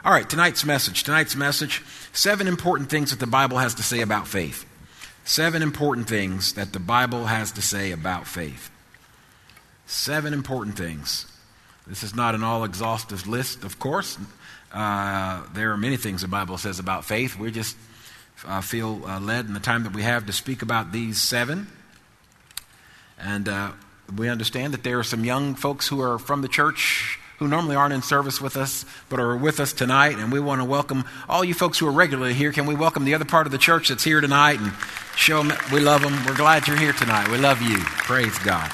All right, tonight's message, 7 important things that the Bible has to say about faith. 7 important things that the Bible has to say about faith. 7 important things. This is not an all-exhaustive list, of course. There are many things the Bible says about faith. We just feel led in the time that we have to speak about these 7. And we understand that there are some young folks who are from the church who normally aren't in service with us, but are with us tonight, and we want to welcome all you folks who are regularly here. Can we welcome the other part of the church that's here tonight and show them we love them? We're glad you're here tonight. We love you. Praise God.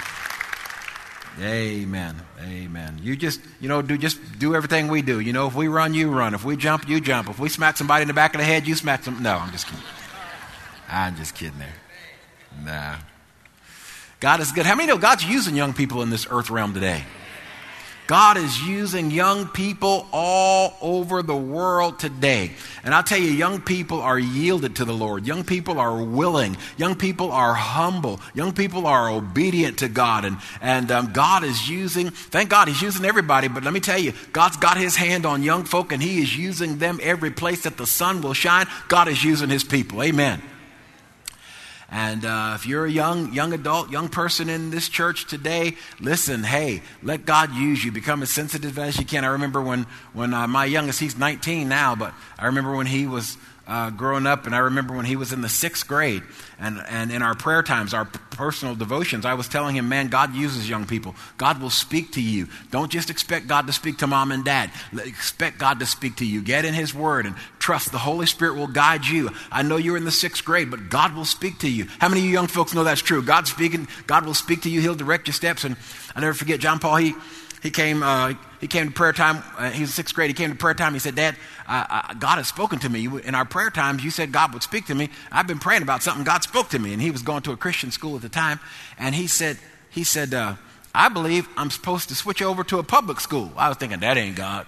Amen. Amen. You just do everything we do. You know, if we run, you run. If we jump, you jump. If we smack somebody in the back of the head, you smack them. No, I'm just kidding. I'm just kidding there. Nah. God is good. How many know God's using young people in this earth realm today? God is using young people all over the world today. And I'll tell you, young people are yielded to the Lord. Young people are willing. Young people are humble. Young people are obedient to God. And God is using, thank God he's using everybody. But let me tell you, God's got his hand on young folk, and he is using them every place that the sun will shine. God is using his people. Amen. And if you're a young adult, young person in this church today, listen, hey, let God use you. Become as sensitive as you can. I remember when my youngest, he's 19 now, but I remember when he was growing up, and I remember when he was in the 6th grade. And in our prayer times, our personal devotions, I was telling him, man, God uses young people. God will speak to you. Don't just expect God to speak to mom and dad. Expect God to speak to you. Get in his word and trust the Holy Spirit will guide you. I know you're in the 6th grade, but God will speak to you. How many of you young folks know that's true? God's speaking. God will speak to you. He'll direct your steps. And I'll never forget John Paul, he came to prayer time. He was in 6th grade. He came to prayer time. He said, Dad, God has spoken to me. In our prayer times, you said God would speak to me. I've been praying about something. God spoke to me. And he was going to a Christian school at the time. And he said, I believe I'm supposed to switch over to a public school. I was thinking, that ain't God.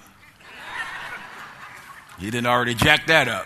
He didn't already jack that up.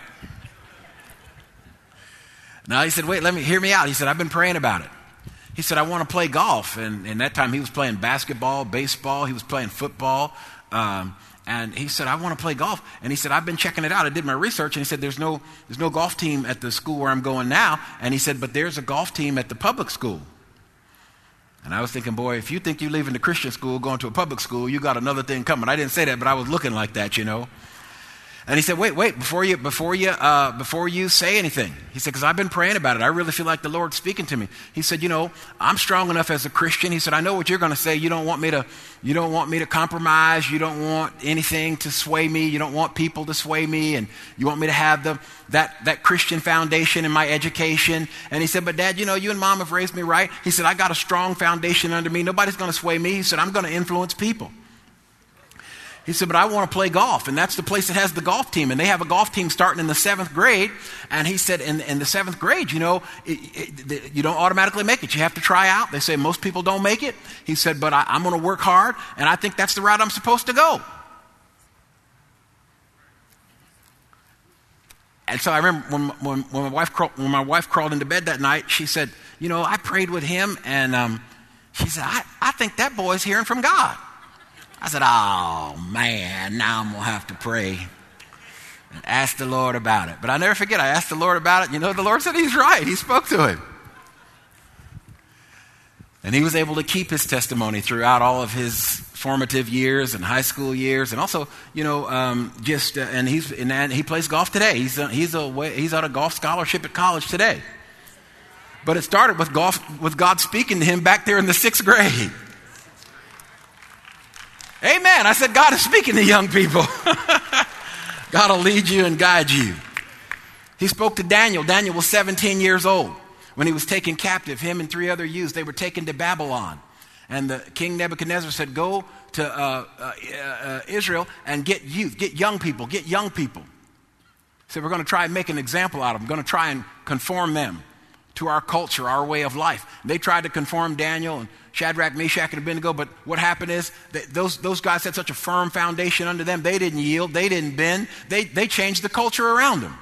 Now he said, wait, hear me out. He said, I've been praying about it. He said, I want to play golf. And that time he was playing basketball, baseball. He was playing football. And he said, I want to play golf. And he said, I've been checking it out. I did my research. And he said, there's no golf team at the school where I'm going now. And he said, but there's a golf team at the public school. And I was thinking, boy, if you think you're leaving the Christian school, going to a public school, you got another thing coming. I didn't say that, but I was looking like that, you know. And he said, wait, before you say anything. He said, because I've been praying about it. I really feel like the Lord's speaking to me. He said, you know, I'm strong enough as a Christian. He said, I know what you're going to say. You don't want me to compromise. You don't want anything to sway me. You don't want people to sway me. And you want me to have that Christian foundation in my education. And he said, but Dad, you know, you and Mom have raised me right. He said, I got a strong foundation under me. Nobody's going to sway me. He said, I'm going to influence people. He said, but I want to play golf, and that's the place that has the golf team, and they have a golf team starting in the 7th grade, and he said, in the 7th grade, you know, you don't automatically make it. You have to try out. They say most people don't make it. He said, but I'm going to work hard, and I think that's the route I'm supposed to go. And so I remember when my wife crawled into bed that night, she said, you know, I prayed with him, and she said, I think that boy's hearing from God. I said, oh, man, now I'm going to have to pray and ask the Lord about it. But I never forget, I asked the Lord about it. You know, the Lord said he's right. He spoke to him. And he was able to keep his testimony throughout all of his formative years and high school years. And also, you know, and he plays golf today. He's on a golf scholarship at college today. But it started with God speaking to him back there in the 6th grade. Amen. I said, God is speaking to young people. God will lead you and guide you. He spoke to Daniel. Daniel was 17 years old when he was taken captive. Him and 3 other youths, they were taken to Babylon. And the King Nebuchadnezzar said, go to Israel and get young people. He said, we're going to try and make an example out of them. We're going to try and conform them to our culture, our way of life. They tried to conform Daniel and Shadrach, Meshach, and Abednego, but what happened is that those guys had such a firm foundation under them, they didn't yield, they didn't bend, they changed the culture around them.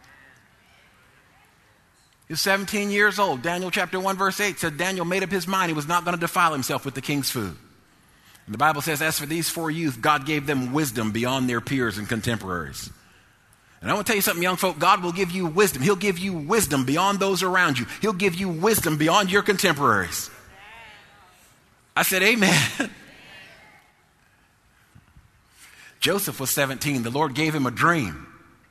He was 17 years old. Daniel chapter 1 verse 8 said Daniel made up his mind he was not going to defile himself with the king's food. And the Bible says, as for these 4 youth, God gave them wisdom beyond their peers and contemporaries. And I want to tell you something, young folk, God will give you wisdom. He'll give you wisdom beyond those around you. He'll give you wisdom beyond your contemporaries. I said, amen. Joseph was 17. The Lord gave him a dream.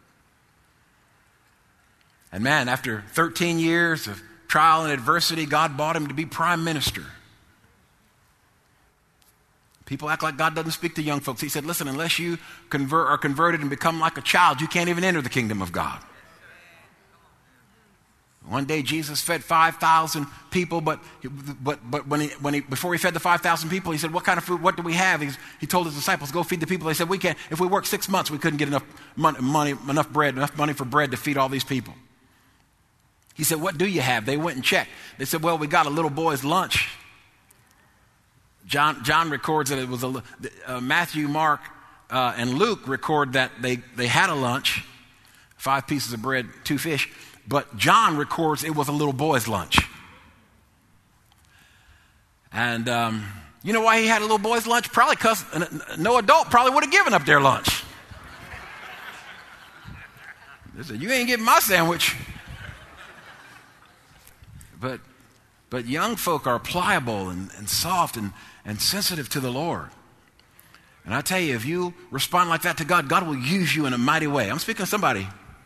And man, after 13 years of trial and adversity, God brought him to be prime minister. People act like God doesn't speak to young folks. He said, listen, unless you are converted and become like a child, you can't even enter the kingdom of God. One day Jesus fed 5,000 people, but before he fed the 5,000 people, he said, what kind of food, what do we have? He told his disciples, go feed the people. They said, we can't. If we worked 6 months, we couldn't get enough money for bread to feed all these people. He said, what do you have? They went and checked. They said, well, we got a little boy's lunch. John records that it was Matthew, Mark, and Luke record that they had a lunch, 5 pieces of bread, 2 fish. But John records it was a little boy's lunch. And you know why he had a little boy's lunch? Probably because no adult probably would have given up their lunch. They said, you ain't getting my sandwich. But young folk are pliable and soft and sensitive to the Lord. And I tell you, if you respond like that to God, God will use you in a mighty way. I'm speaking to somebody.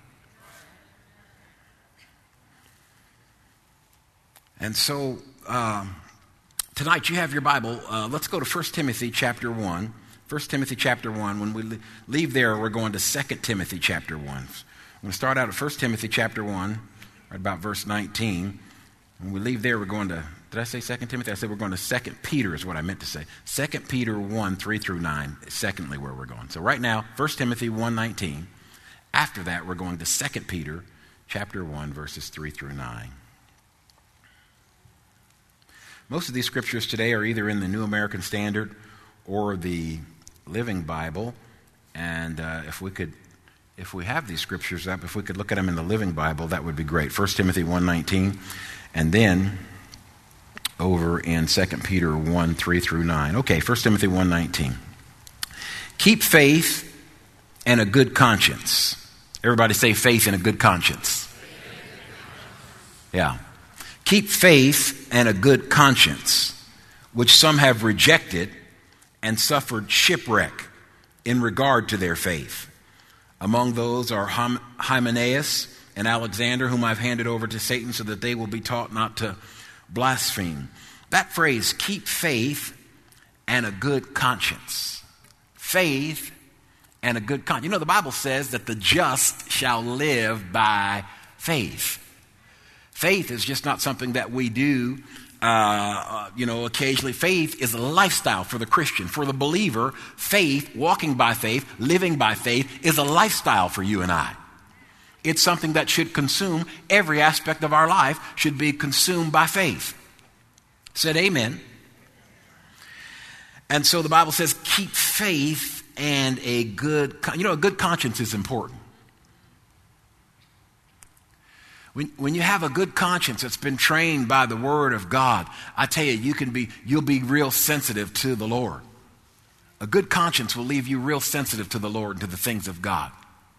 And so tonight you have your Bible. Let's go to 1 Timothy chapter 1. 1 Timothy chapter 1. When we leave there, we're going to 2 Timothy chapter 1. I'm going to start out at 1 Timothy chapter 1, right about verse 19. When we leave there, we're going to, did I say 2 Timothy? I said we're going to 2 Peter is what I meant to say. 2 Peter 1, 3 through 9 is secondly where we're going. So right now, 1 Timothy 1:19. After that, we're going to 2 Peter chapter 1, verses 3 through 9. Most of these scriptures today are either in the New American Standard or the Living Bible. And if we have these scriptures up, if we could look at them in the Living Bible, that would be great. 1 Timothy 1:19. And then over in 2 Peter 1, 3 through 9. Okay, 1 Timothy 1:19. Keep faith and a good conscience. Everybody say faith and a good conscience. Yeah. Keep faith and a good conscience, which some have rejected and suffered shipwreck in regard to their faith. Among those are Hymenaeus and Alexander, whom I've handed over to Satan so that they will be taught not to blaspheme. That phrase, keep faith and a good conscience. Faith and a good conscience. You know, the Bible says that the just shall live by faith. Faith is just not something that we do, occasionally. Faith is a lifestyle for the Christian. For the believer, faith, walking by faith, living by faith, is a lifestyle for you and I. It's something that should consume every aspect of our life, should be consumed by faith. Said amen. And so the Bible says, keep faith and a good conscience is important. When you have a good conscience that's been trained by the Word of God, I tell you, you'll be real sensitive to the Lord. A good conscience will leave you real sensitive to the Lord and to the things of God.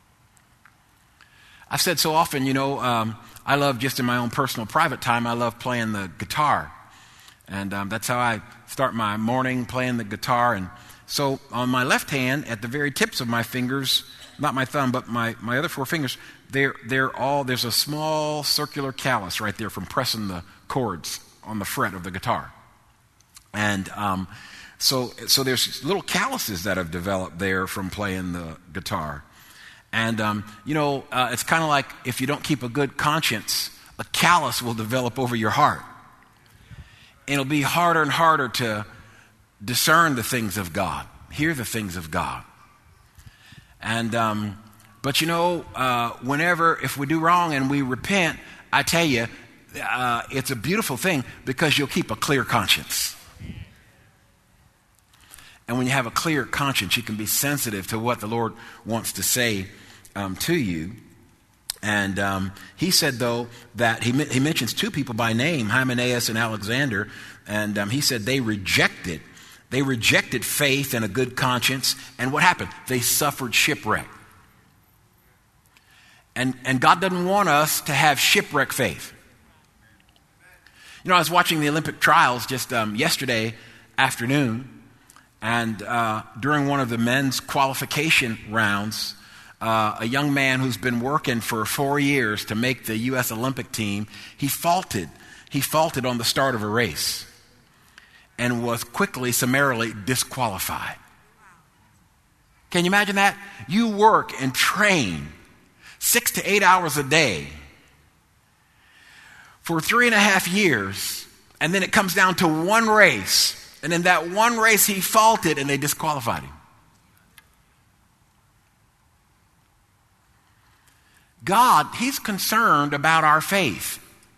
I've said so often, I love, just in my own personal private time, I love playing the guitar. And that's how I start my morning, playing the guitar. And so on my left hand, at the very tips of my fingers, not my thumb, but my other 4 fingers, there's a small circular callus right there from pressing the chords on the fret of the guitar. And so there's little calluses that have developed there from playing the guitar. And, it's kind of like if you don't keep a good conscience, a callus will develop over your heart. And it'll be harder and harder to discern the things of God, hear the things of God. And, but if we do wrong and we repent, I tell you, it's a beautiful thing because you'll keep a clear conscience. And when you have a clear conscience, you can be sensitive to what the Lord wants to say to you. And he said, though, that he mentions 2 people by name, Hymenaeus and Alexander, and he said they rejected They rejected faith and a good conscience. And what happened? They suffered shipwreck. And God doesn't want us to have shipwreck faith. You know, I was watching the Olympic trials just yesterday afternoon. And during one of the men's qualification rounds, a young man who's been working for 4 years to make the U.S. Olympic team, he faulted on the start of a race and was quickly, summarily disqualified. Can you imagine that? You work and train 6 to 8 hours a day for 3.5 years, and then it comes down to one race, and in that one race he faulted and they disqualified him. God, he's concerned about our faith.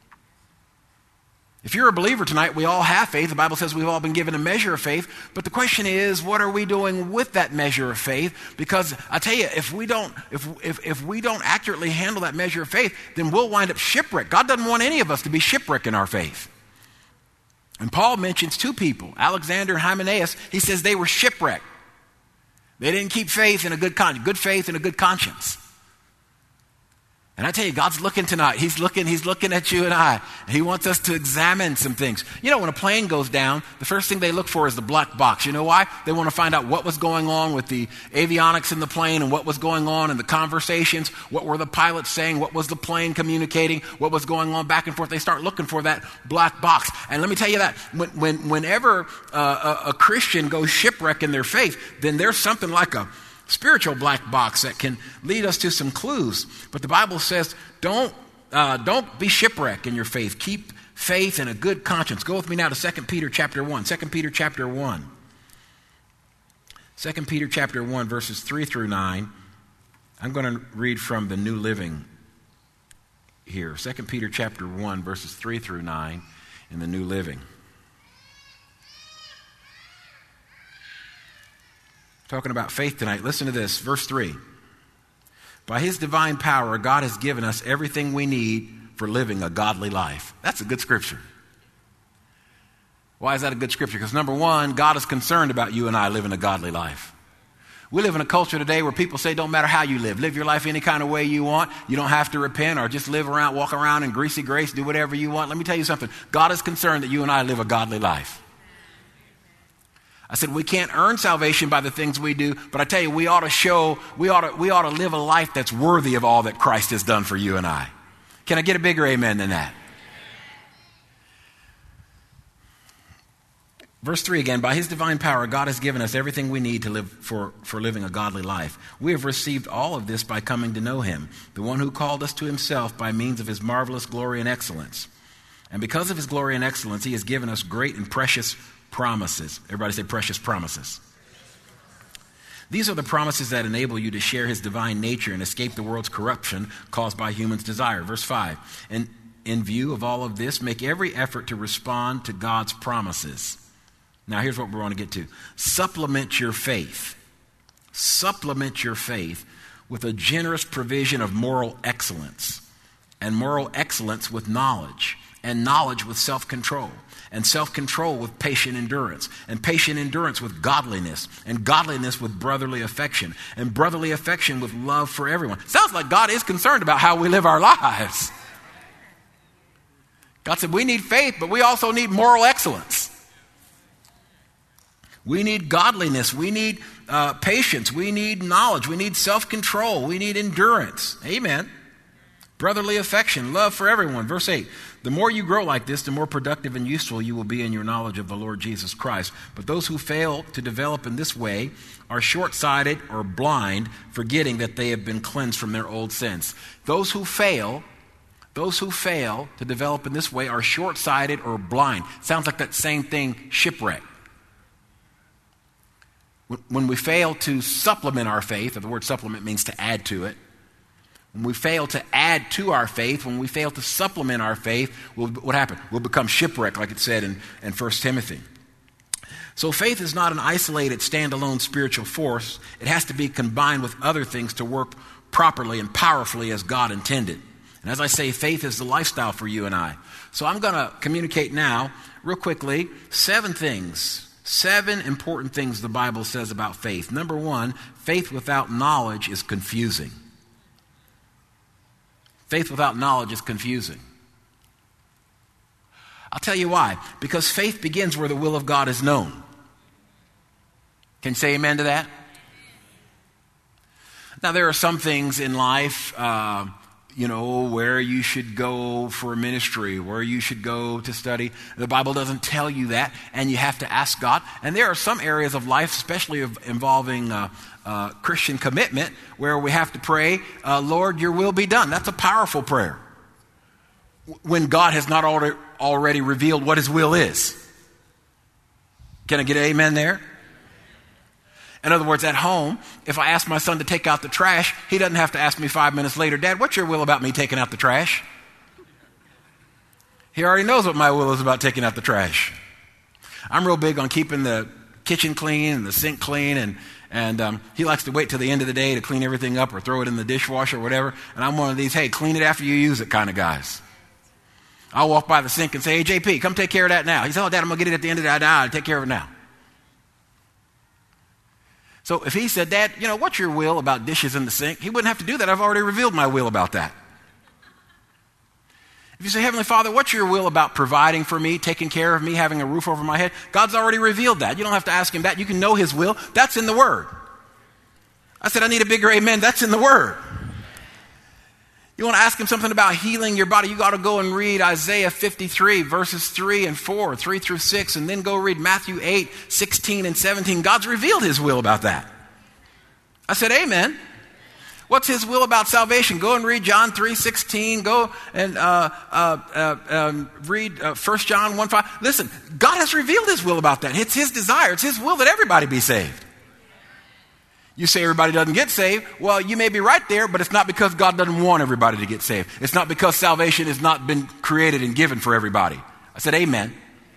If you're a believer tonight, we all have faith. The Bible says we've all been given a measure of faith. But the question is, what are we doing with that measure of faith? Because I tell you, if we don't accurately handle that measure of faith, then we'll wind up shipwrecked. God doesn't want any of us to be shipwrecked in our faith. And Paul mentions 2 people, Alexander and Hymenaeus. He says they were shipwrecked. They didn't keep faith and a good faith and a good conscience. And I tell you, God's looking tonight. He's looking at you and I. He wants us to examine some things. You know, when a plane goes down, the first thing they look for is the black box. You know why? They want to find out what was going on with the avionics in the plane and what was going on in the conversations. What were the pilots saying? What was the plane communicating? What was going on back and forth? They start looking for that black box. And let me tell you that whenever a Christian goes shipwreck in their faith, then there's something like a spiritual black box that can lead us to some clues. But the Bible says, don't be shipwrecked in your faith. Keep faith and a good conscience. Go with me now to 2 Peter chapter 1. 2 Peter chapter 1. 2 Peter chapter 1, verses 3 through 9. I'm going to read from the New Living here. 2 Peter chapter 1, verses 3 through 9 in the New Living. Talking about faith tonight. Listen to this, verse 3. By his divine power, God has given us everything we need for living a godly life. That's a good scripture. Why is that a good scripture? Because number one, God is concerned about you and I living a godly life. We live in a culture today where people say, don't matter how you live your life any kind of way you want. You don't have to repent or just walk around in greasy grace, do whatever you want. Let me tell you something. God is concerned that you and I live a godly life. I said, we can't earn salvation by the things we do, but I tell you, we ought to live a life that's worthy of all that Christ has done for you and I. Can I get a bigger amen than that? Verse 3 again, by his divine power, God has given us everything we need to live for living a godly life. We have received all of this by coming to know him, the one who called us to himself by means of his marvelous glory and excellence. And because of his glory and excellence, he has given us great and precious promises. Everybody say precious promises. These are the promises that enable you to share his divine nature and escape the world's corruption caused by humans' desire. Verse 5. And in view of all of this, make every effort to respond to God's promises. Now here's what we want to get to. Supplement your faith. Supplement your faith with a generous provision of moral excellence. And moral excellence with knowledge. And knowledge with self-control. And self-control with patient endurance, and patient endurance with godliness, and godliness with brotherly affection, and brotherly affection with love for everyone. Sounds like God is concerned about how we live our lives. God said we need faith, but we also need moral excellence. We need godliness, we need patience, we need knowledge, we need self-control, we need endurance. Amen. Brotherly affection, love for everyone. Verse 8, the more you grow like this, the more productive and useful you will be in your knowledge of the Lord Jesus Christ. But those who fail to develop in this way are short-sighted or blind, forgetting that they have been cleansed from their old sins. Those who fail to develop in this way are short-sighted or blind. Sounds like that same thing, shipwreck. When we fail to supplement our faith, or the word supplement means to add to it, when we fail to add to our faith, when we fail to supplement our faith, what happens? We'll become shipwrecked, like it said in 1 Timothy. So faith is not an isolated, standalone spiritual force. It has to be combined with other things to work properly and powerfully as God intended. And as I say, faith is the lifestyle for you and I. So I'm going to communicate now, real quickly, 7 things 7 important things the Bible says about faith. Number 1, faith without knowledge is confusing. Faith without knowledge is confusing. I'll tell you why. Because faith begins where the will of God is known. Can you say amen to that? Now, there are some things in life, where you should go for ministry, where you should go to study. The Bible doesn't tell you that, and you have to ask God. And there are some areas of life, especially involving Christian commitment, where we have to pray, Lord, your will be done. That's a powerful prayer when God has not already revealed what his will is. Can I get an amen there? In other words, at home, if I ask my son to take out the trash, he doesn't have to ask me 5 minutes later, Dad, what's your will about me taking out the trash? He already knows what my will is about taking out the trash. I'm real big on keeping the kitchen clean and the sink clean, and he likes to wait till the end of the day to clean everything up or throw it in the dishwasher or whatever. And I'm one of these, hey, clean it after you use it kind of guys. I'll walk by the sink and say, hey, JP, come take care of that now. He said, oh, Dad, I'm going to get it at the end of the day. I'll take care of it now. So if he said, Dad, what's your will about dishes in the sink? He wouldn't have to do that. I've already revealed my will about that. If you say, Heavenly Father, what's your will about providing for me, taking care of me, having a roof over my head? God's already revealed that. You don't have to ask him that. You can know his will. That's in the Word. I said, I need a bigger amen. That's in the Word. You want to ask him something about healing your body, you got to go and read Isaiah 53, verses 3 and 4, 3 through 6, and then go read Matthew 8, 16 and 17. God's revealed his will about that. I said, amen. What's his will about salvation? Go and read John 3:16. Go and read 1 John 1:5. Listen, God has revealed his will about that. It's his desire. It's his will that everybody be saved. You say everybody doesn't get saved. Well, you may be right there, but it's not because God doesn't want everybody to get saved. It's not because salvation has not been created and given for everybody. I said, amen.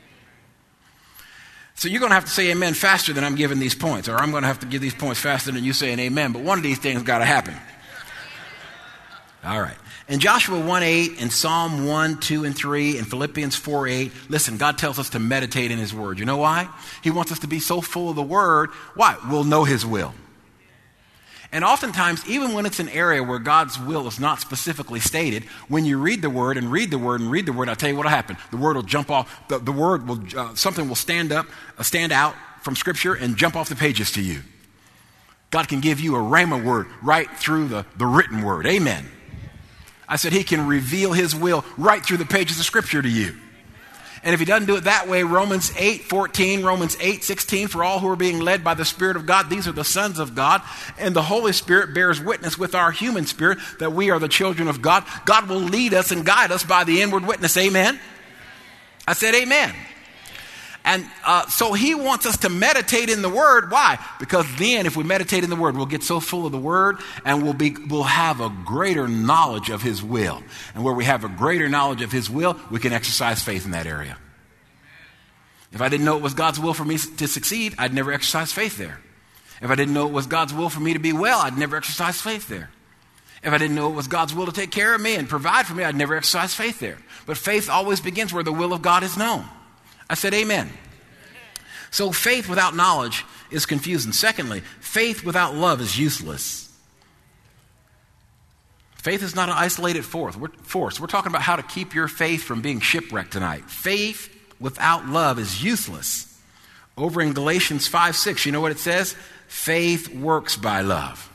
So you're going to have to say amen faster than I'm giving these points, or I'm going to have to give these points faster than you saying amen. But one of these things got to happen. All right. In Joshua 1:8, in Psalm 1, 2, and 3, in Philippians 4:8, listen, God tells us to meditate in his word. You know why? He wants us to be so full of the word. Why? We'll know his will. And oftentimes, even when it's an area where God's will is not specifically stated, when you read the word and read the word and read the word, I'll tell you what'll happen. The word will jump off. The word will, something will stand out from Scripture and jump off the pages to you. God can give you a rhema word right through the written word. Amen. I said he can reveal his will right through the pages of Scripture to you. And if he doesn't do it that way, Romans 8:14, Romans 8:16, for all who are being led by the Spirit of God, these are the sons of God. And the Holy Spirit bears witness with our human spirit that we are the children of God. God will lead us and guide us by the inward witness. Amen? I said amen. And so he wants us to meditate in the Word. Why? Because then if we meditate in the Word, we'll get so full of the Word and we'll have a greater knowledge of his will. And where we have a greater knowledge of his will, we can exercise faith in that area. If I didn't know it was God's will for me to succeed, I'd never exercise faith there. If I didn't know it was God's will for me to be well, I'd never exercise faith there. If I didn't know it was God's will to take care of me and provide for me, I'd never exercise faith there. But faith always begins where the will of God is known. I said amen. So faith without knowledge is confusing. Secondly, faith without love is useless. Faith is not an isolated force. We're talking about how to keep your faith from being shipwrecked tonight. Faith without love is useless. Over in Galatians 5:6, you know what it says? Faith works by love.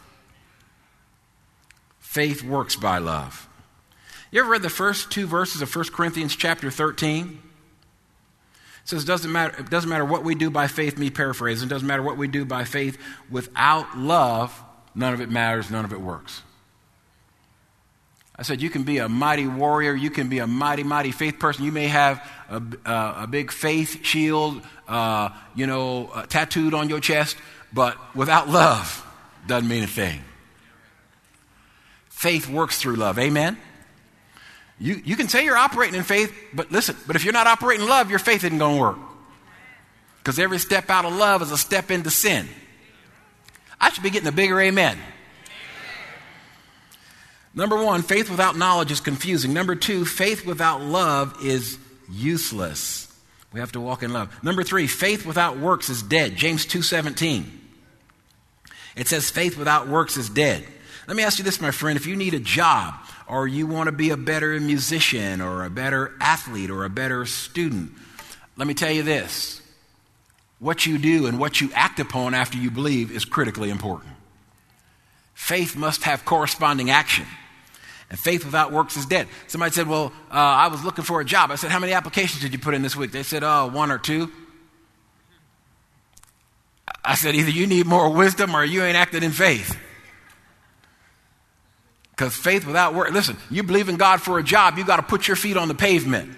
Faith works by love. You ever read the first 2 verses of 1 Corinthians chapter 13? It says, it doesn't matter what we do by faith, me paraphrasing, it doesn't matter what we do by faith. Without love, none of it matters, none of it works. I said, you can be a mighty warrior, you can be a mighty, mighty faith person. You may have a big faith shield, tattooed on your chest, but without love, doesn't mean a thing. Faith works through love, amen? You can say you're operating in faith, but listen, but if you're not operating in love, your faith isn't going to work. Because every step out of love is a step into sin. I should be getting a bigger amen. Number 1, faith without knowledge is confusing. Number 2, faith without love is useless. We have to walk in love. Number 3, faith without works is dead. James 2:17. It says faith without works is dead. Let me ask you this, my friend. If you need a job, or you want to be a better musician or a better athlete or a better student, let me tell you this. What you do and what you act upon after you believe is critically important. Faith must have corresponding action. And faith without works is dead. Somebody said, well, I was looking for a job. I said, how many applications did you put in this week? They said, 1 or 2. I said, either you need more wisdom or you ain't acting in faith. Because faith without work, listen, you believe in God for a job, you got to put your feet on the pavement.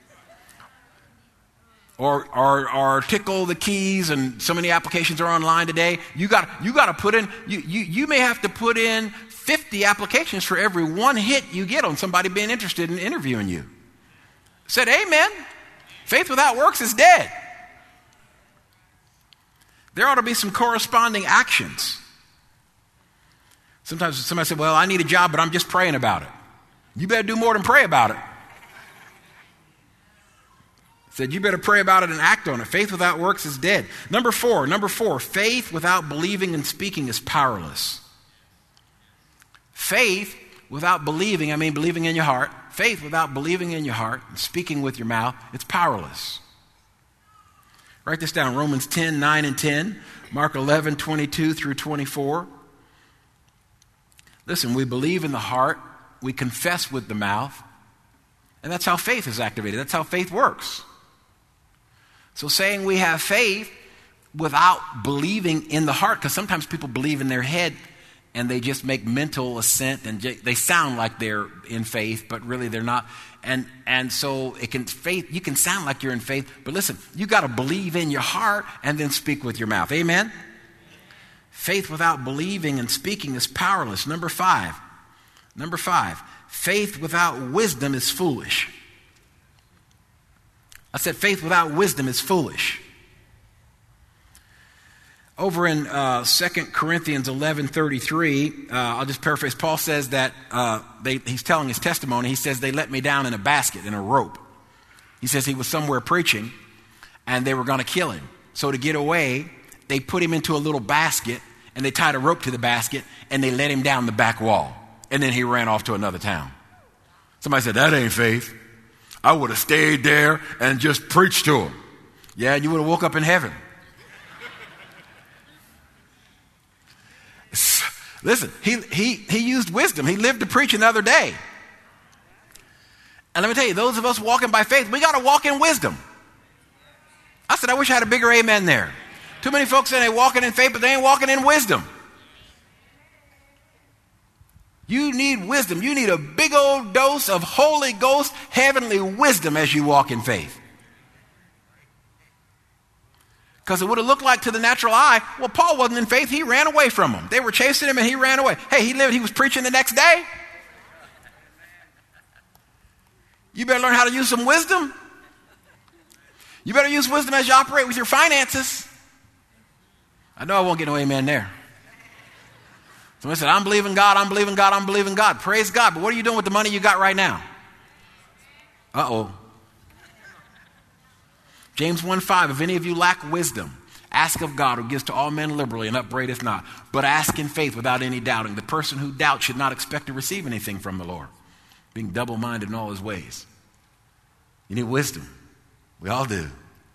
Or tickle the keys, and so many applications are online today. You got to put in, you may have to put in 50 applications for every one hit you get on somebody being interested in interviewing you. Said, amen. Faith without works is dead. There ought to be some corresponding actions. Sometimes somebody said, well, I need a job, but I'm just praying about it. You better do more than pray about it. Said, you better pray about it and act on it. Faith without works is dead. Number four, faith without believing and speaking is powerless. Faith without believing, I mean believing in your heart. Faith without believing in your heart and speaking with your mouth, it's powerless. Write this down, Romans 10, 9 and 10, Mark 11, 22 through 24. Listen, we believe in the heart, we confess with the mouth, and that's how faith is activated. That's how faith works. So saying we have faith without believing in the heart, because sometimes people believe in their head and they just make mental assent and they sound like they're in faith, but really they're not. And so you can sound like you're in faith, but listen, you got to believe in your heart and then speak with your mouth. Amen? Faith without believing and speaking is powerless. Number five, faith without wisdom is foolish. I said faith without wisdom is foolish. Over in 2 Corinthians 11:33, I'll just paraphrase. Paul says that he's telling his testimony. He says, they let me down in a basket, in a rope. He says he was somewhere preaching, and they were going to kill him. So to get away, they put him into a little basket, and they tied a rope to the basket, and they let him down the back wall. And then he ran off to another town. Somebody said, that ain't faith. I would have stayed there and just preached to him. Yeah, and you would have woke up in heaven. Listen, he used wisdom. He lived to preach another day. And let me tell you, those of us walking by faith, we got to walk in wisdom. I said, I wish I had a bigger amen there. Too many folks say they're walking in faith, but they ain't walking in wisdom. You need wisdom. You need a big old dose of Holy Ghost, heavenly wisdom as you walk in faith. Because it would have looked like to the natural eye, well, Paul wasn't in faith. He ran away from them. They were chasing him and he ran away. Hey, he was preaching the next day. You better learn how to use some wisdom. You better use wisdom as you operate with your finances. I know I won't get no amen there. Somebody said, I'm believing God, I'm believing God, I'm believing God. Praise God, but what are you doing with the money you got right now? Uh-oh. James 1:5, if any of you lack wisdom, ask of God who gives to all men liberally and upbraideth not, but ask in faith without any doubting. The person who doubts should not expect to receive anything from the Lord, being double-minded in all his ways. You need wisdom. We all do.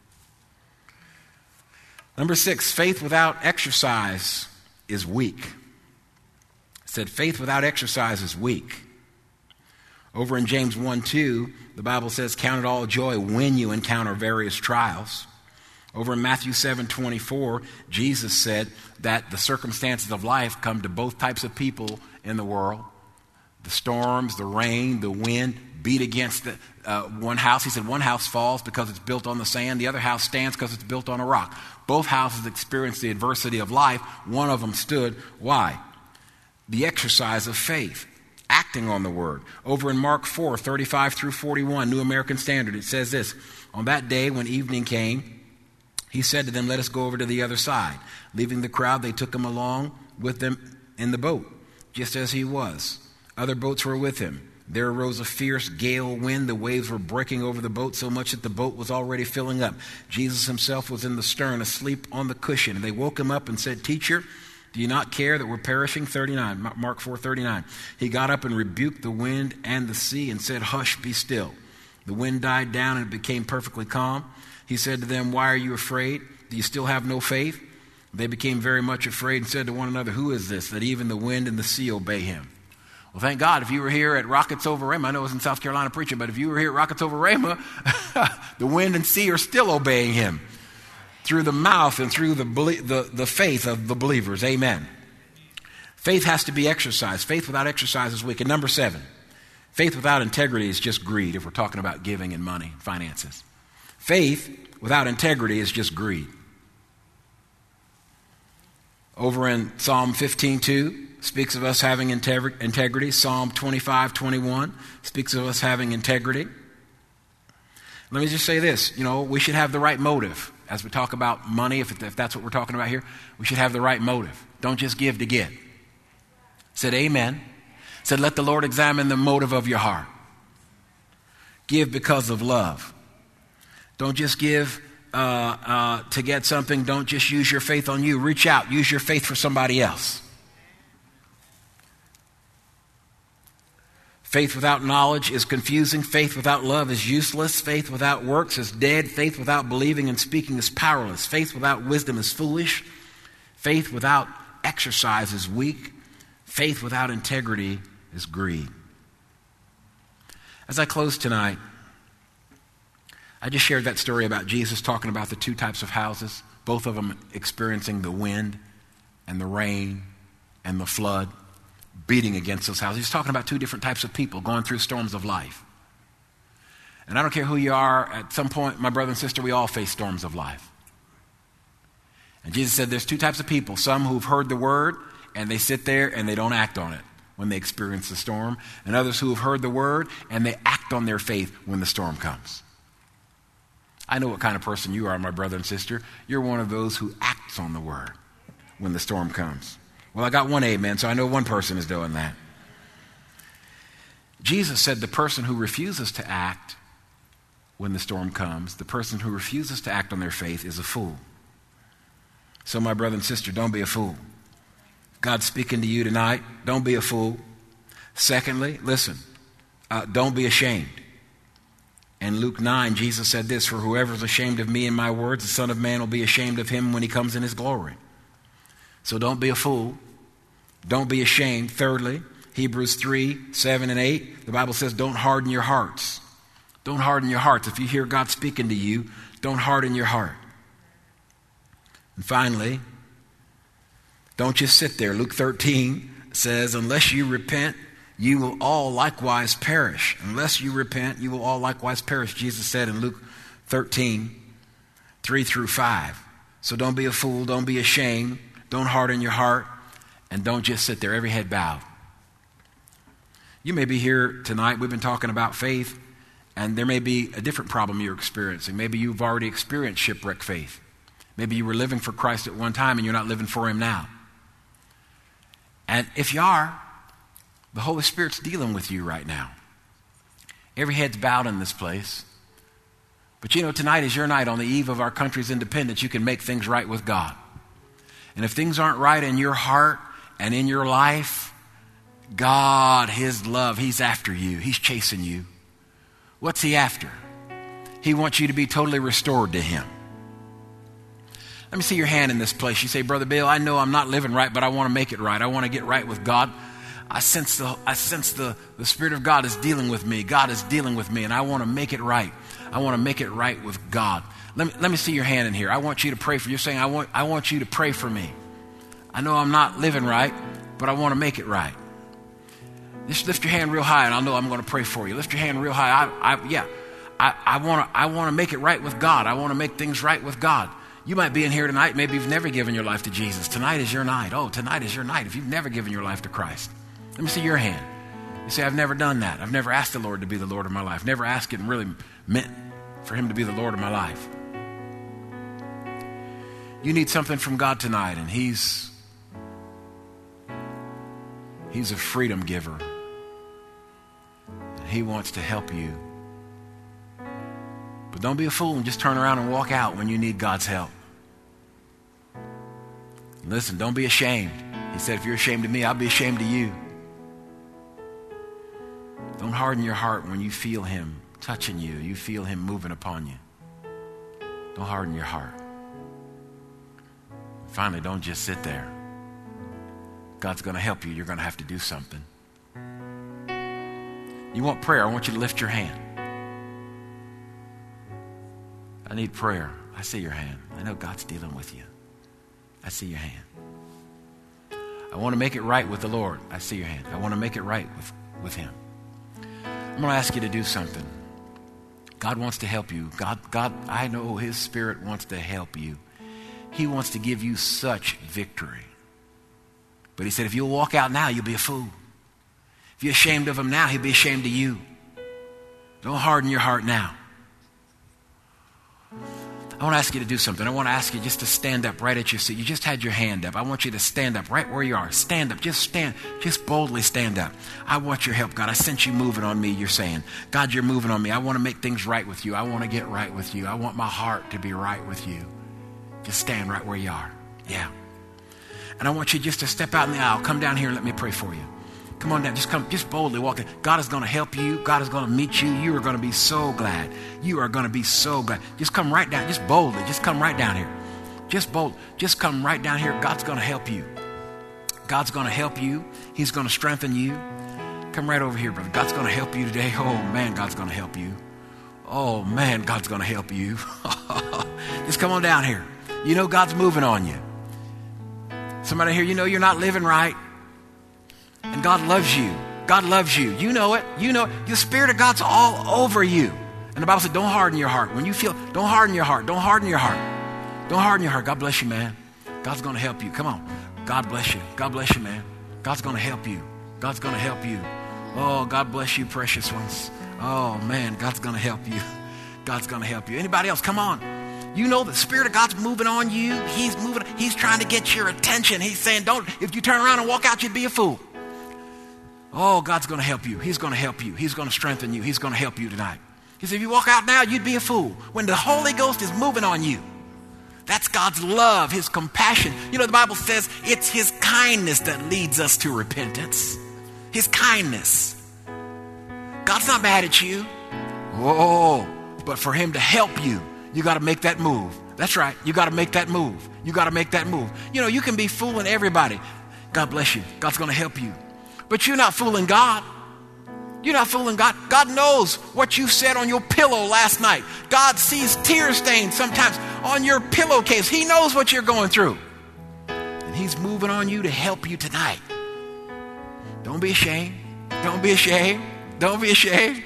Number 6, faith without exercise is weak. It said faith without exercise is weak. Over in James 1:2, the Bible says, count it all joy when you encounter various trials. Over in Matthew 7:24, Jesus said that the circumstances of life come to both types of people in the world. The storms, the rain, the wind beat against one house. He said one house falls because it's built on the sand. The other house stands because it's built on a rock. Both houses experienced the adversity of life. One of them stood. Why? The exercise of faith. Acting on the word. Over in Mark 4:35 through 41, New American Standard, it says this. On that day when evening came, he said to them, let us go over to the other side. Leaving the crowd, they took him along with them in the boat, just as he was. Other boats were with him. There arose a fierce gale wind. The waves were breaking over the boat so much that the boat was already filling up. Jesus himself was in the stern, asleep on the cushion. And they woke him up and said, "Teacher, do you not care that we're perishing?" 39, Mark 4:39. He got up and rebuked the wind and the sea and said, "Hush, be still." The wind died down and it became perfectly calm. He said to them, "Why are you afraid? Do you still have no faith?" They became very much afraid and said to one another, "Who is this, that even the wind and the sea obey him?" Well, thank God, if you were here at Rockets Over Rhema, I know I was in South Carolina preaching, but if you were here at Rockets Over Rhema, the wind and sea are still obeying him through the mouth and through the faith of the believers. Amen. Faith has to be exercised. Faith without exercise is weak. And number 7, faith without integrity is just greed, if we're talking about giving and money, finances. Faith without integrity is just greed. Over in Psalm 15:2, speaks of us having integrity. Psalm 25:21 speaks of us having integrity. Let me just say this. We should have the right motive. As we talk about money, if that's what we're talking about here, we should have the right motive. Don't just give to get. Said amen. Said let the Lord examine the motive of your heart. Give because of love. Don't just give to get something. Don't just use your faith on you. Reach out. Use your faith for somebody else. Faith without knowledge is confusing. Faith without love is useless. Faith without works is dead. Faith without believing and speaking is powerless. Faith without wisdom is foolish. Faith without exercise is weak. Faith without integrity is greed. As I close tonight, I just shared that story about Jesus talking about the 2 types of houses, both of them experiencing the wind and the rain and the flood beating against those houses. He's talking about 2 different types of people going through storms of life. And I don't care who you are, at some point, my brother and sister, we all face storms of life. And Jesus said there's 2 types of people. Some who've heard the word and they sit there and they don't act on it when they experience the storm. And others who have heard the word and they act on their faith when the storm comes. I know what kind of person you are, my brother and sister. You're one of those who acts on the word when the storm comes. Well, I got one amen, so I know one person is doing that. Jesus said the person who refuses to act when the storm comes, the person who refuses to act on their faith is a fool. So my brother and sister, don't be a fool. God's speaking to you tonight. Don't be a fool. Secondly, listen, don't be ashamed. In Luke 9, Jesus said this, "For whoever is ashamed of me and my words, the Son of Man will be ashamed of him when he comes in his glory." So don't be a fool. Don't be ashamed. Thirdly, Hebrews 3:7-8, the Bible says, don't harden your hearts. Don't harden your hearts. If you hear God speaking to you, don't harden your heart. And finally, don't just sit there. Luke 13 says, unless you repent, you will all likewise perish. Unless you repent, you will all likewise perish, Jesus said in Luke 13:3-5. So don't be a fool. Don't be ashamed. Don't harden your heart, and don't just sit there, every head bowed. You may be here tonight. We've been talking about faith, and there may be a different problem you're experiencing. Maybe you've already experienced shipwreck faith. Maybe you were living for Christ at one time, and you're not living for him now. And if you are, the Holy Spirit's dealing with you right now. Every head's bowed in this place. But tonight is your night. On the eve of our country's independence, you can make things right with God. And if things aren't right in your heart and in your life, God, his love, he's after you. He's chasing you. What's he after? He wants you to be totally restored to him. Let me see your hand in this place. You say, Brother Bill, I know I'm not living right, but I want to make it right. I want to get right with God. I sense the Spirit of God is dealing with me. God is dealing with me, and I want to make it right. I want to make it right with God. Let me see your hand in here. I want you to pray for you. You're saying, I want you to pray for me. I know I'm not living right, but I want to make it right. Just lift your hand real high, and I'll know I'm going to pray for you. Lift your hand real high. I want to make it right with God. I want to make things right with God. You might be in here tonight. Maybe you've never given your life to Jesus. Tonight is your night. Oh, tonight is your night if you've never given your life to Christ. Let me see your hand. You say, I've never done that. I've never asked the Lord to be the Lord of my life. Never asked it and really meant for him to be the Lord of my life. You need something from God tonight, and he's a freedom giver. He wants to help you. But don't be a fool and just turn around and walk out when you need God's help. Listen, don't be ashamed. He said, if you're ashamed of me, I'll be ashamed of you. Don't harden your heart when you feel him touching you. You feel him moving upon you. Don't harden your heart. Finally, don't just sit there. God's going to help you. You're going to have to do something. You want prayer? I want you to lift your hand. I need prayer. I see your hand. I know God's dealing with you. I see your hand. I want to make it right with the Lord. I see your hand. I want to make it right with him. I'm going to ask you to do something. God wants to help you. God, I know his Spirit wants to help you. He wants to give you such victory. But he said, if you'll walk out now, you'll be a fool. If you're ashamed of him now, he'll be ashamed of you. Don't harden your heart now. I want to ask you to do something. I want to ask you just to stand up right at your seat. You just had your hand up. I want you to stand up right where you are. Stand up. Just stand. Just boldly stand up. I want your help, God. I sense you moving on me, you're saying. God, you're moving on me. I want to make things right with you. I want to get right with you. I want my heart to be right with you. Just stand right where you are. Yeah. And I want you just to step out in the aisle. Come down here and let me pray for you. Come on down. Just boldly walk in. God is going to help you. God is going to meet you. You are going to be so glad. You are going to be so glad. Just come right down. Just boldly. Just come right down here. Just bold. Just come right down here. God's going to help you. God's going to help you. He's going to strengthen you. Come right over here, brother. God's going to help you today. Oh, man, God's going to help you. Oh, man, God's going to help you. Just come on down here. You know God's moving on you. Somebody here, you know you're not living right. And God loves you. God loves you. You know it. You know it. The Spirit of God's all over you. And the Bible said, don't harden your heart. When you feel, don't harden your heart. Don't harden your heart. Don't harden your heart. God bless you, man. God's going to help you. Come on. God bless you. God bless you, man. God's going to help you. God's going to help you. Oh, God bless you, precious ones. Oh, man, God's going to help you. God's going to help you. Anybody else? Come on. You know the Spirit of God's moving on you. He's moving. He's trying to get your attention. He's saying, don't, if you turn around and walk out, you'd be a fool. Oh, God's going to help you. He's going to help you. He's going to strengthen you. He's going to help you tonight. He said, if you walk out now, you'd be a fool. When the Holy Ghost is moving on you, that's God's love, his compassion. You know, the Bible says it's his kindness that leads us to repentance. His kindness. God's not mad at you. Oh, but for him to help you, you got to make that move. That's right. You got to make that move. You got to make that move. You know, you can be fooling everybody. God bless you. God's going to help you. But you're not fooling God. You're not fooling God. God knows what you said on your pillow last night. God sees tear stains sometimes on your pillowcase. He knows what you're going through. And he's moving on you to help you tonight. Don't be ashamed. Don't be ashamed. Don't be ashamed.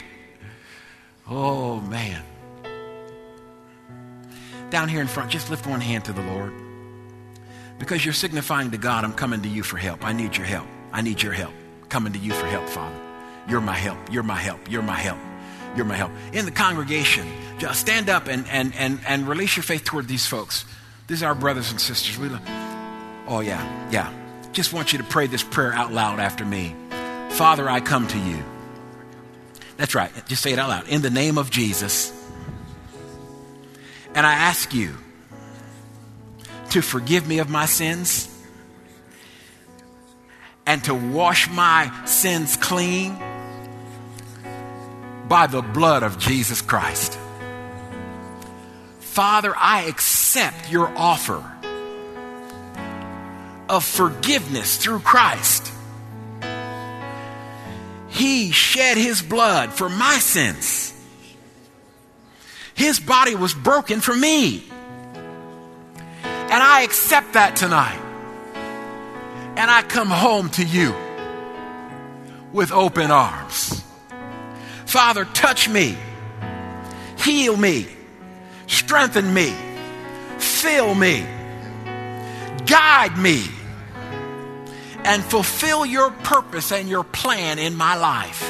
Oh, man. Down here in front, just lift one hand to the Lord. Because you're signifying to God, I'm coming to you for help. I need your help. I need your help. Coming to you for help, Father. You're my help. You're my help. You're my help. You're my help. In the congregation, just stand up and release your faith toward these folks. These are our brothers and sisters. Oh, yeah. Just want you to pray this prayer out loud after me. Father, I come to you. That's right. Just say it out loud. In the name of Jesus. And I ask you to forgive me of my sins and to wash my sins clean by the blood of Jesus Christ. Father, I accept your offer of forgiveness through Christ. He shed his blood for my sins. His body was broken for me. And I accept that tonight. And I come home to you with open arms. Father, touch me, heal me, strengthen me, fill me, guide me, and fulfill your purpose and your plan in my life.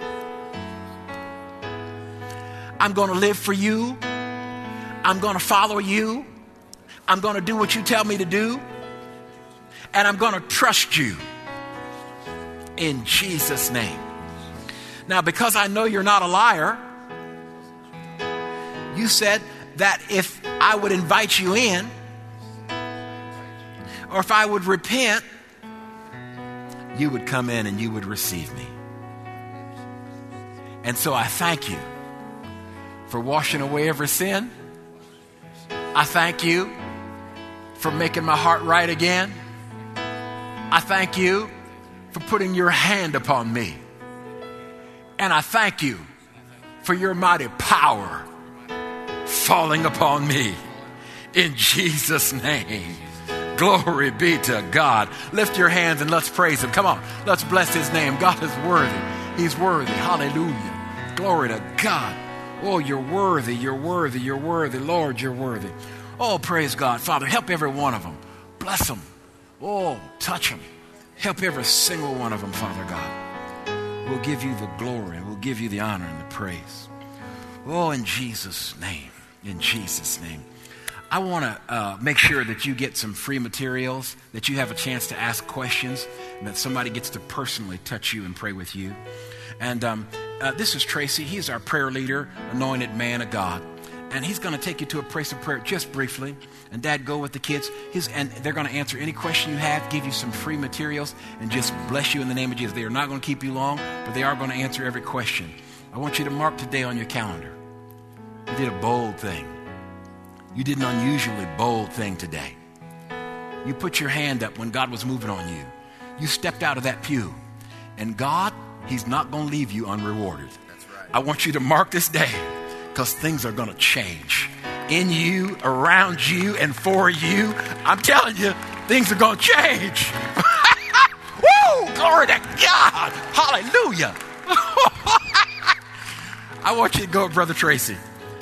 I'm going to live for you. I'm going to follow you. I'm going to do what you tell me to do. And I'm going to trust you in Jesus' name. Now, because I know you're not a liar, you said that if I would invite you in, or if I would repent, you would come in and you would receive me. And so I thank you for washing away every sin. I thank you for making my heart right again. I thank you for putting your hand upon me. And I thank you for your mighty power falling upon me. In Jesus' name. Glory be to God. Lift your hands and let's praise him. Come on, let's bless his name. God is worthy. He's worthy. Hallelujah. Glory to God. Oh, you're worthy. You're worthy. You're worthy. Lord, you're worthy. Oh, praise God. Father, help every one of them. Bless them. Oh, touch them. Help every single one of them, Father God. We'll give you the glory. We'll give you the honor and the praise. Oh, in Jesus' name. In Jesus' name. I want to make sure that you get some free materials, that you have a chance to ask questions, and that somebody gets to personally touch you and pray with you. And this is Tracy. He's our prayer leader, anointed man of God. And he's going to take you to a place of prayer just briefly. And Dad, go with the kids. And they're going to answer any question you have, give you some free materials, and just bless you in the name of Jesus. They are not going to keep you long, but they are going to answer every question. I want you to mark today on your calendar. You did a bold thing. You did an unusually bold thing today. You put your hand up when God was moving on you. You stepped out of that pew. And God, he's not going to leave you unrewarded. That's right. I want you to mark this day because things are going to change. In you, around you, and for you. I'm telling you, things are going to change. Woo! Glory to God. Hallelujah. I want you to go with Brother Tracy.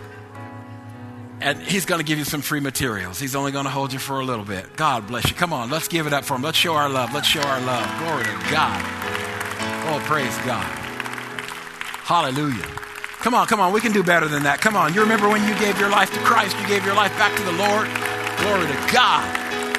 And he's going to give you some free materials. He's only going to hold you for a little bit. God bless you. Come on, let's give it up for him. Let's show our love. Let's show our love. Glory to God. Oh, praise God. Hallelujah. Come on. We can do better than that. Come on. You remember when you gave your life to Christ, you gave your life back to the Lord? Glory to God.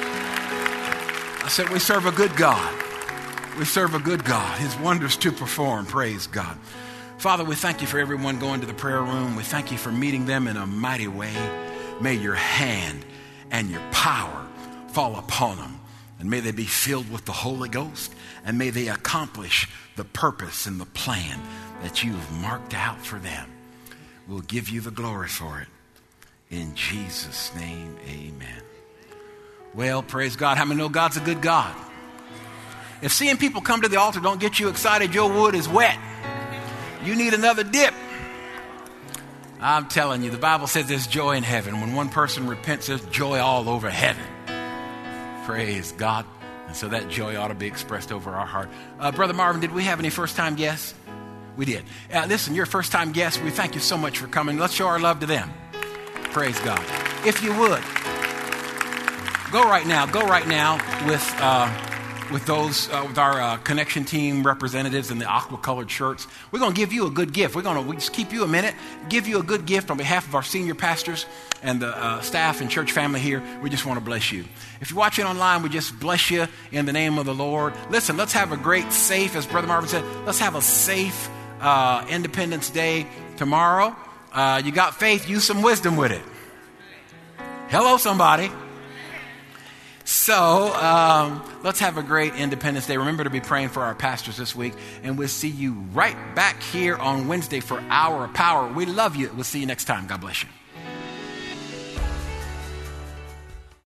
I said, we serve a good God. We serve a good God. His wonders to perform. Praise God. Father, we thank you for everyone going to the prayer room. We thank you for meeting them in a mighty way. May your hand and your power fall upon them. And may they be filled with the Holy Ghost. And may they accomplish the purpose and the plan that you've marked out for them. We'll give you the glory for it. In Jesus' name, amen. Well, praise God. How many know God's a good God? If seeing people come to the altar don't get you excited, your wood is wet. You need another dip. I'm telling you, the Bible says there's joy in heaven. When one person repents, there's joy all over heaven. Praise God. And so that joy ought to be expressed over our heart. Brother Marvin, did we have any first-time guests? We did. Listen, you're a first-time guest. We thank you so much for coming. Let's show our love to them. Praise God. If you would, go right now with those, with our connection team representatives and the aqua-colored shirts. We're going to give you a good gift. We just keep you a minute, give you a good gift on behalf of our senior pastors and the staff and church family here. We just want to bless you. If you're watching online, we just bless you in the name of the Lord. Listen, let's have a great, safe, as Brother Marvin said, let's have a safe Independence Day tomorrow. You got faith, use some wisdom with it. Hello, somebody. So let's have a great Independence Day. Remember to be praying for our pastors this week. And we'll see you right back here on Wednesday for Hour of Power. We love you. We'll see you next time. God bless you.